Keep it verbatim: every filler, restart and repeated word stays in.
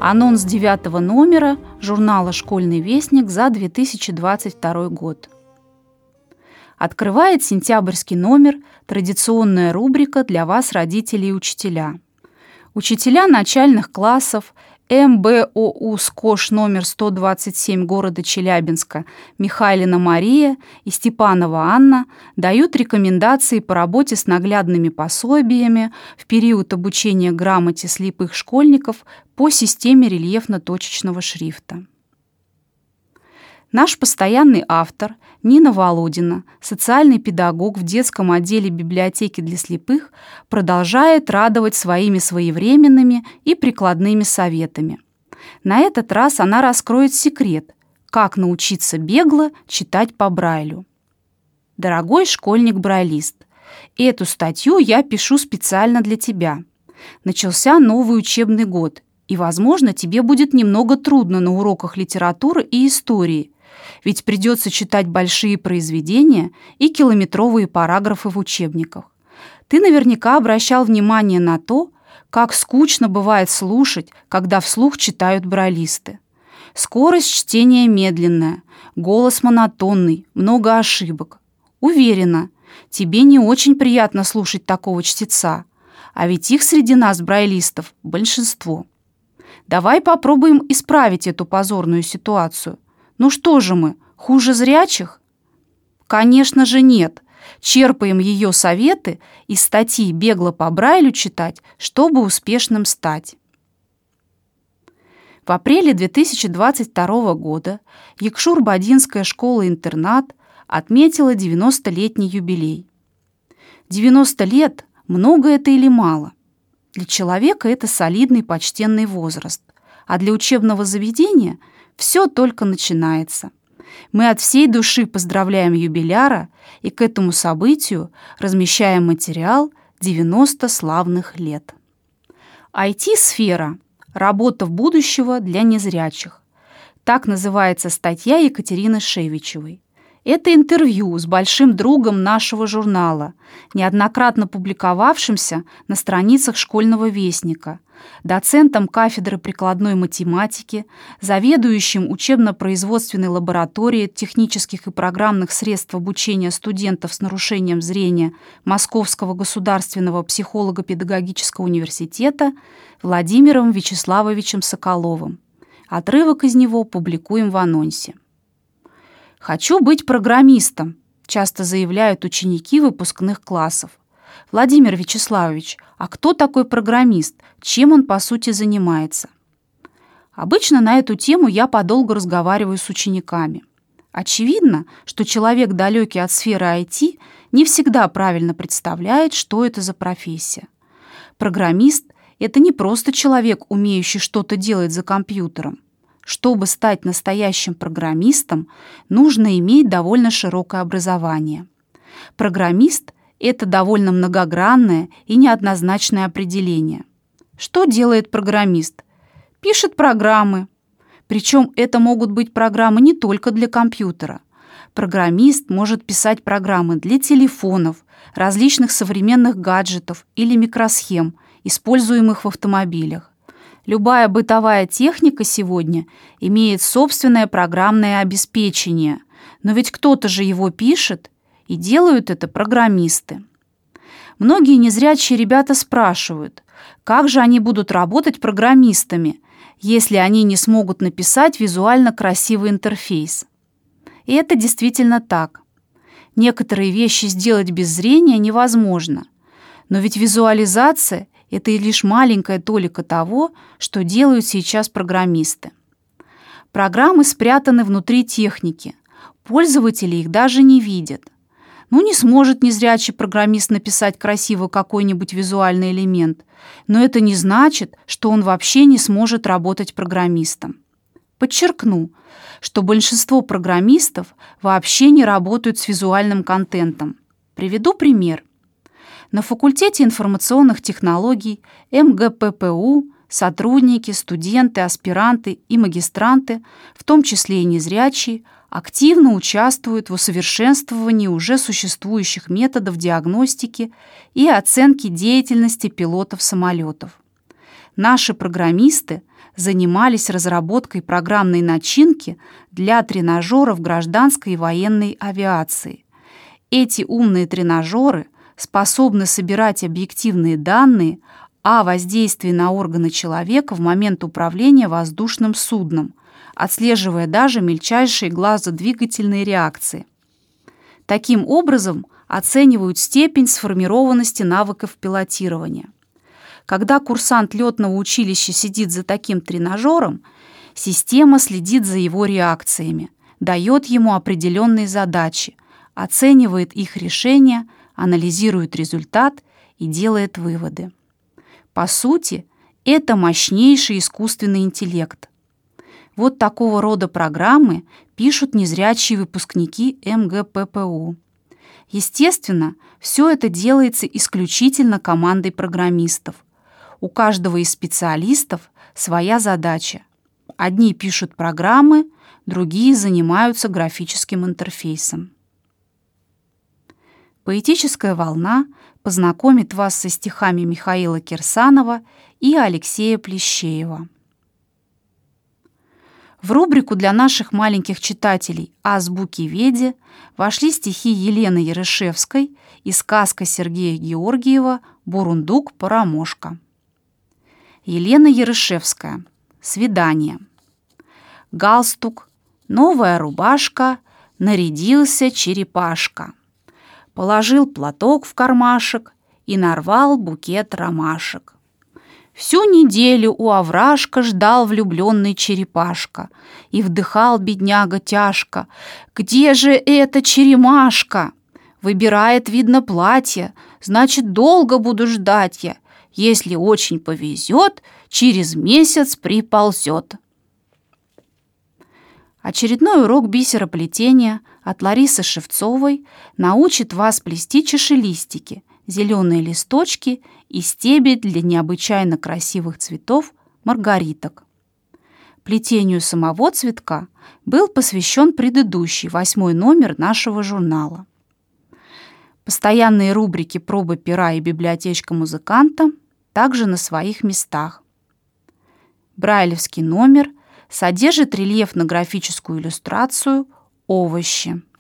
Анонс девятого номера журнала «Школьный вестник» за две тысячи двадцать второй год. Открывает сентябрьский номер традиционная рубрика для вас, родители и учителя. Учителя начальных классов эм бэ о у СКОШ номер сто двадцать семь города Челябинска Михайлина Мария и Степанова Анна дают рекомендации по работе с наглядными пособиями в период обучения грамоте слепых школьников по системе рельефно-точечного шрифта. Наш постоянный автор Нина Володина, социальный педагог в детском отделе библиотеки для слепых, продолжает радовать своими своевременными и прикладными советами. На этот раз она раскроет секрет, как научиться бегло читать по Брайлю. Дорогой школьник-брайлист, эту статью я пишу специально для тебя. Начался новый учебный год, и, возможно, тебе будет немного трудно на уроках литературы и истории, ведь придется читать большие произведения и километровые параграфы в учебниках. Ты наверняка обращал внимание на то, как скучно бывает слушать, когда вслух читают брайлисты. Скорость чтения медленная, голос монотонный, много ошибок. Уверена, тебе не очень приятно слушать такого чтеца, а ведь их среди нас, брайлистов, большинство. Давай попробуем исправить эту позорную ситуацию. Ну что же мы, хуже зрячих? Конечно же нет. Черпаем ее советы из статьи «Бегло по Брайлю читать, чтобы успешным стать». В апреле две тысячи двадцать второго года Якшур-Бодинская школа-интернат отметила девяностолетний юбилей. девяносто лет – много это или мало? Для человека это солидный почтенный возраст, а для учебного заведения – все только начинается. Мы от всей души поздравляем юбиляра и к этому событию размещаем материал «девяносто славных лет». ай ти-сфера – работа в будущего для незрячих. Так называется статья Екатерины Шевичевой. Это интервью с большим другом нашего журнала, неоднократно публиковавшимся на страницах «Школьного вестника», доцентом кафедры прикладной математики, заведующим учебно-производственной лабораторией технических и программных средств обучения студентов с нарушением зрения Московского государственного психолого-педагогического университета Владимиром Вячеславовичем Соколовым. Отрывок из него публикуем в анонсе. «Хочу быть программистом», часто заявляют ученики выпускных классов. Владимир Вячеславович, а кто такой программист? Чем он, по сути, занимается? Обычно на эту тему я подолгу разговариваю с учениками. Очевидно, что человек, далекий от сферы ай ти, не всегда правильно представляет, что это за профессия. Программист – это не просто человек, умеющий что-то делать за компьютером. Чтобы стать настоящим программистом, нужно иметь довольно широкое образование. Программист – это довольно многогранное и неоднозначное определение. Что делает программист? Пишет программы. Причем это могут быть программы не только для компьютера. Программист может писать программы для телефонов, различных современных гаджетов или микросхем, используемых в автомобилях. Любая бытовая техника сегодня имеет собственное программное обеспечение, но ведь кто-то же его пишет, и делают это программисты. Многие незрячие ребята спрашивают, как же они будут работать программистами, если они не смогут написать визуально красивый интерфейс. И это действительно так. Некоторые вещи сделать без зрения невозможно, но ведь визуализация – это и лишь маленькая толика того, что делают сейчас программисты. Программы спрятаны внутри техники, пользователи их даже не видят. Ну, не сможет незрячий программист написать красиво какой-нибудь визуальный элемент, но это не значит, что он вообще не сможет работать программистом. Подчеркну, что большинство программистов вообще не работают с визуальным контентом. Приведу пример. На факультете информационных технологий эм гэ пэ пэ у сотрудники, студенты, аспиранты и магистранты, в том числе и незрячие, активно участвуют в усовершенствовании уже существующих методов диагностики и оценки деятельности пилотов самолетов. Наши программисты занимались разработкой программной начинки для тренажеров гражданской и военной авиации. Эти умные тренажеры способны собирать объективные данные о воздействии на органы человека в момент управления воздушным судном, отслеживая даже мельчайшие глазодвигательные реакции. Таким образом оценивают степень сформированности навыков пилотирования. Когда курсант летного училища сидит за таким тренажером, система следит за его реакциями, дает ему определенные задачи, оценивает их решения, анализирует результат и делает выводы. По сути, это мощнейший искусственный интеллект. Вот такого рода программы пишут незрячие выпускники эм гэ пэ пэ у. Естественно, все это делается исключительно командой программистов. У каждого из специалистов своя задача. Одни пишут программы, другие занимаются графическим интерфейсом. Поэтическая волна познакомит вас со стихами Михаила Кирсанова и Алексея Плещеева. В рубрику для наших маленьких читателей «Азбуки-веди» вошли стихи Елены Ярышевской и сказка Сергея Георгиева «Бурундук-Поромошка». Елена Ярышевская. Свидание. Галстук, новая рубашка, нарядился черепашка. Положил платок в кармашек и нарвал букет ромашек. Всю неделю у овражка ждал влюбленный черепашка и вдыхал бедняга тяжко: «Где же эта черемашка? Выбирает, видно, платье, значит, долго буду ждать я. Если очень повезет, через месяц приползет». Очередной урок бисероплетения от Ларисы Шевцовой научит вас плести чашелистики, зеленые листочки и стебель для необычайно красивых цветов маргариток. Плетению самого цветка был посвящен предыдущий, восьмой номер нашего журнала. Постоянные рубрики «Проба пера» и «Библиотечка музыканта» также на своих местах. Брайлевский номер содержит рельефно-графическую иллюстрацию «Овощи».